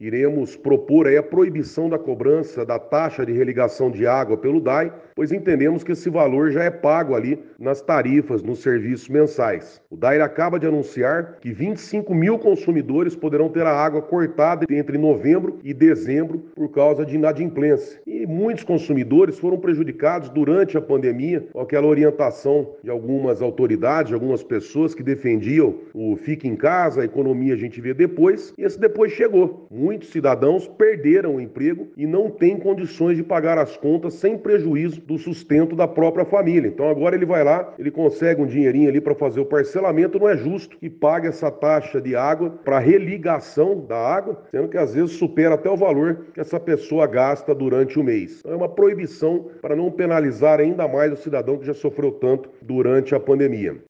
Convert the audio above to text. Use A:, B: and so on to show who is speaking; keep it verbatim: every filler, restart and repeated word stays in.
A: iremos propor aí a proibição da cobrança da taxa de religação de água pelo D A I, pois entendemos que esse valor já é pago ali nas tarifas, nos serviços mensais. O D A I acaba de anunciar que vinte e cinco mil consumidores poderão ter a água cortada entre novembro e dezembro por causa de inadimplência. E muitos consumidores foram prejudicados durante a pandemia com aquela orientação de algumas autoridades, de algumas pessoas que defendiam o fique em casa, a economia a gente vê depois, e esse depois chegou. Muitos cidadãos perderam o emprego e não têm condições de pagar as contas sem prejuízo do sustento da própria família. Então agora ele vai lá, ele consegue um dinheirinho ali para fazer o parcelamento, não é justo que pague essa taxa de água para religação da água, sendo que às vezes supera até o valor que essa pessoa gasta durante o mês. Então é uma proibição para não penalizar ainda mais o cidadão que já sofreu tanto durante a pandemia.